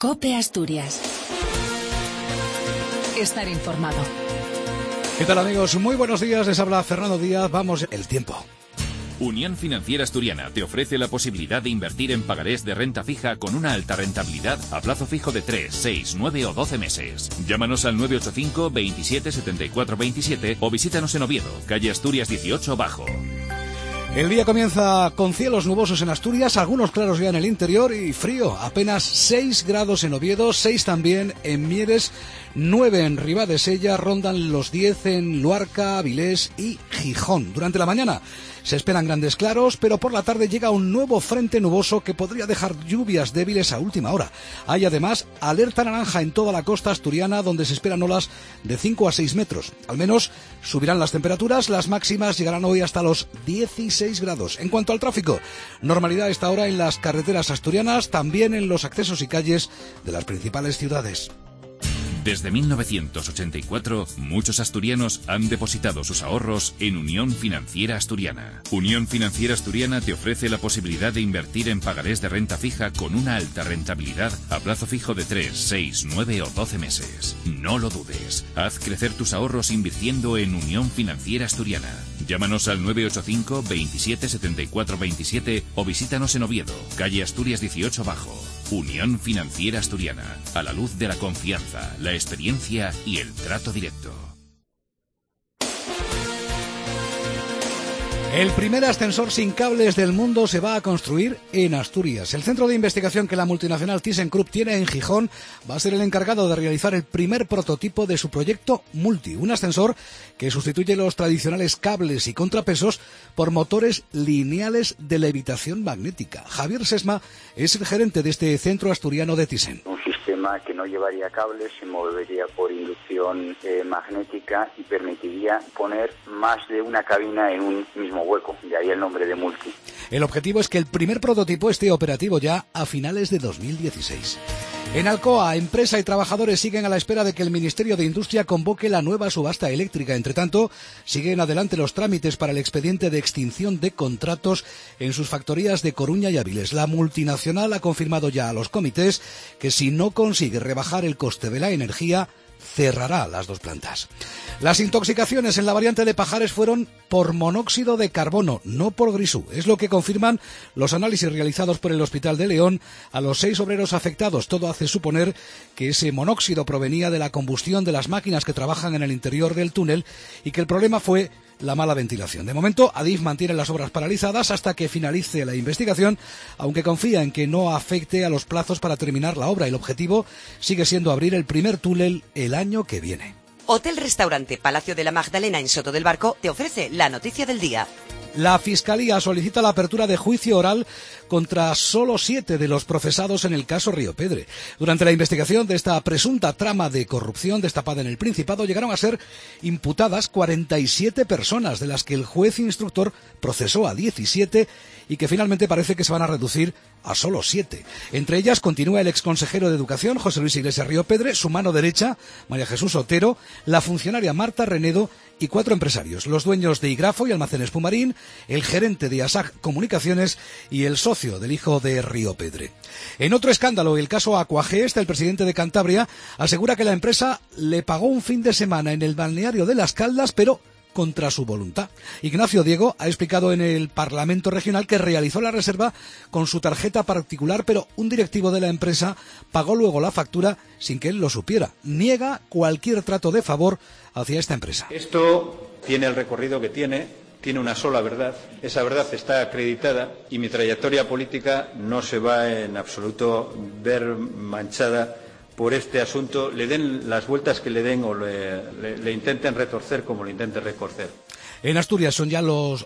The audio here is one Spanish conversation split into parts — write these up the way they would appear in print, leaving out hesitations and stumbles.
COPE Asturias. Estar informado. ¿Qué tal, amigos? Muy buenos días, les habla Fernando Díaz. Vamos, el tiempo. Unión Financiera Asturiana te ofrece la posibilidad de invertir en pagarés de renta fija con una alta rentabilidad a plazo fijo de 3, 6, 9 o 12 meses. Llámanos al 985 27 74 27 o visítanos en Oviedo, calle Asturias 18 Bajo. El día comienza con cielos nubosos en Asturias, algunos claros ya en el interior y frío. Apenas 6 grados en Oviedo, 6 también en Mieres, 9 en Ribadesella, rondan los 10 en Luarca, Avilés y Gijón. Durante la mañana se esperan grandes claros, pero por la tarde llega un nuevo frente nuboso que podría dejar lluvias débiles a última hora. Hay además alerta naranja en toda la costa asturiana, donde se esperan olas de 5 a 6 metros. Al menos subirán las temperaturas, las máximas llegarán hoy hasta los 16 grados. En cuanto al tráfico, normalidad a esta hora en las carreteras asturianas, también en los accesos y calles de las principales ciudades. Desde 1984, muchos asturianos han depositado sus ahorros en Unión Financiera Asturiana. Unión Financiera Asturiana te ofrece la posibilidad de invertir en pagarés de renta fija con una alta rentabilidad a plazo fijo de 3, 6, 9 o 12 meses. No lo dudes. Haz crecer tus ahorros invirtiendo en Unión Financiera Asturiana. Llámanos al 985 27 74 27 o visítanos en Oviedo, calle Asturias 18 Bajo. Unión Financiera Asturiana, a la luz de la confianza, la experiencia y el trato directo. El primer ascensor sin cables del mundo se va a construir en Asturias. El centro de investigación que la multinacional ThyssenKrupp tiene en Gijón va a ser el encargado de realizar el primer prototipo de su proyecto Multi, un ascensor que sustituye los tradicionales cables y contrapesos por motores lineales de levitación magnética. Javier Sesma es el gerente de este centro asturiano de Thyssen. Un sistema que no llevaría cables, se movería por inducción magnética y permitiría poner más de una cabina en un mismo hueco, de ahí el nombre de Multi. El objetivo es que el primer prototipo esté operativo ya a finales de 2016. En Alcoa, empresa y trabajadores siguen a la espera de que el Ministerio de Industria convoque la nueva subasta eléctrica. Entre tanto, siguen adelante los trámites para el expediente de extinción de contratos en sus factorías de Coruña y Avilés. La multinacional ha confirmado ya a los comités que si no consigue rebajar el coste de la energía, cerrará las dos plantas. Las intoxicaciones en la variante de Pajares fueron por monóxido de carbono, no por grisú. Es lo que confirman los análisis realizados por el Hospital de León a los 6 obreros afectados. Todo hace suponer que ese monóxido provenía de la combustión de las máquinas que trabajan en el interior del túnel y que el problema fue la mala ventilación. De momento, Adif mantiene las obras paralizadas hasta que finalice la investigación, aunque confía en que no afecte a los plazos para terminar la obra. El objetivo sigue siendo abrir el primer túnel el año que viene. Hotel-Restaurante Palacio de la Magdalena en Soto del Barco te ofrece la noticia del día. La Fiscalía solicita la apertura de juicio oral contra solo 7 de los procesados en el caso Riopedre. Durante la investigación de esta presunta trama de corrupción destapada en el Principado, llegaron a ser imputadas 47 personas, de las que el juez instructor procesó a 17 y que finalmente parece que se van a reducir a solo 7. Entre ellas continúa el exconsejero de Educación, José Luis Iglesias Riopedre, su mano derecha, María Jesús Otero, la funcionaria Marta Renedo y 4 empresarios, los dueños de Igrafo y Almacenes Pumarín, el gerente de ASAG Comunicaciones y el socio del hijo de Riopedre. En otro escándalo, el caso Aquagest, el presidente de Cantabria asegura que la empresa le pagó un fin de semana en el balneario de Las Caldas, pero contra su voluntad. Ignacio Diego ha explicado en el Parlamento Regional que realizó la reserva con su tarjeta particular, pero un directivo de la empresa pagó luego la factura sin que él lo supiera. Niega cualquier trato de favor hacia esta empresa. Esto tiene el recorrido que tiene una sola verdad. Esa verdad está acreditada y mi trayectoria política no se va en absoluto ver manchada por este asunto, le den las vueltas que le den o le intenten retorcer como le intenten retorcer. En Asturias son ya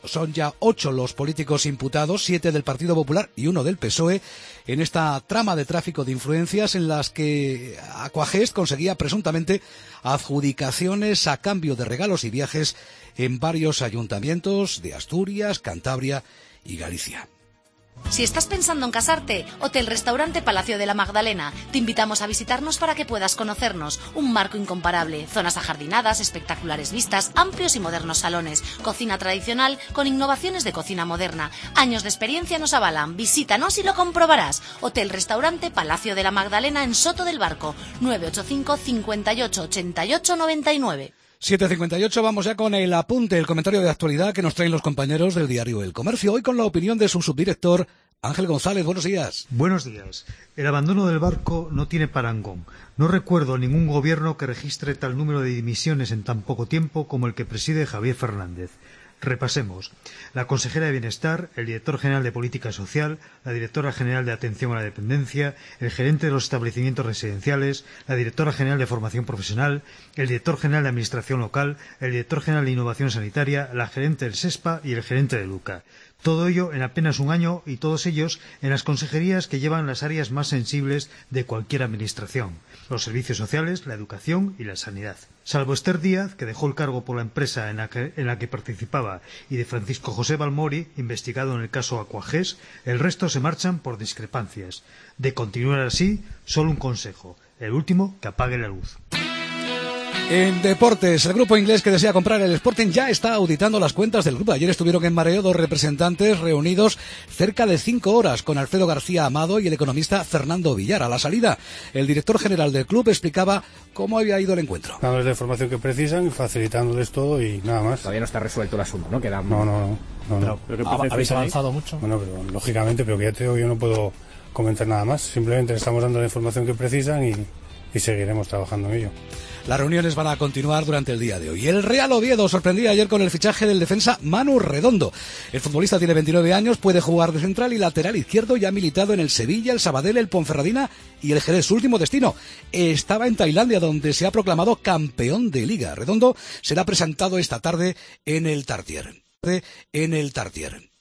8 los políticos imputados, 7 del Partido Popular y 1 del PSOE, en esta trama de tráfico de influencias en las que Aquagest conseguía presuntamente adjudicaciones a cambio de regalos y viajes en varios ayuntamientos de Asturias, Cantabria y Galicia. Si estás pensando en casarte, Hotel-Restaurante Palacio de la Magdalena. Te invitamos a visitarnos para que puedas conocernos. Un marco incomparable, zonas ajardinadas, espectaculares vistas, amplios y modernos salones, cocina tradicional con innovaciones de cocina moderna. Años de experiencia nos avalan. Visítanos y lo comprobarás. Hotel-Restaurante Palacio de la Magdalena en Soto del Barco. 985 58 88 99. 7:58, vamos ya con el apunte, el comentario de actualidad que nos traen los compañeros del diario El Comercio. Hoy con la opinión de su subdirector, Ángel González. Buenos días. Buenos días. El abandono del barco no tiene parangón. No recuerdo ningún gobierno que registre tal número de dimisiones en tan poco tiempo como el que preside Javier Fernández. Repasemos. La consejera de Bienestar, el director general de Política Social, la directora general de Atención a la Dependencia, el gerente de los establecimientos residenciales, la directora general de Formación Profesional, el director general de Administración Local, el director general de Innovación Sanitaria, la gerente del SESPA y el gerente de Luca. Todo ello en apenas un año y todos ellos en las consejerías que llevan las áreas más sensibles de cualquier administración: los servicios sociales, la educación y la sanidad. Salvo Esther Díaz, que dejó el cargo por la empresa en la que participaba, y de Francisco José Balmori, investigado en el caso Aquagés, el resto se marchan por discrepancias. De continuar así, solo un consejo: el último que apague la luz. En deportes, el grupo inglés que desea comprar el Sporting ya está auditando las cuentas del club. Ayer estuvieron en Mareo dos representantes reunidos cerca de 5 horas con Alfredo García Amado y el economista Fernando Villar. A la salida, el director general del club explicaba cómo había ido el encuentro. Dándoles la información que precisan, facilitándoles todo y nada más. Todavía no está resuelto el asunto, ¿no? No. ¿Habéis avanzado mucho? Bueno, pero lógicamente, pero que ya te digo, yo no puedo comentar nada más. Simplemente le estamos dando la información que precisan y seguiremos trabajando en ello. Las reuniones van a continuar durante el día de hoy. El Real Oviedo sorprendía ayer con el fichaje del defensa Manu Redondo. El futbolista tiene 29 años, puede jugar de central y lateral izquierdo y ha militado en el Sevilla, el Sabadell, el Ponferradina y el Jerez. Su último destino estaba en Tailandia, donde se ha proclamado campeón de Liga. Redondo será presentado esta tarde en el Tartier.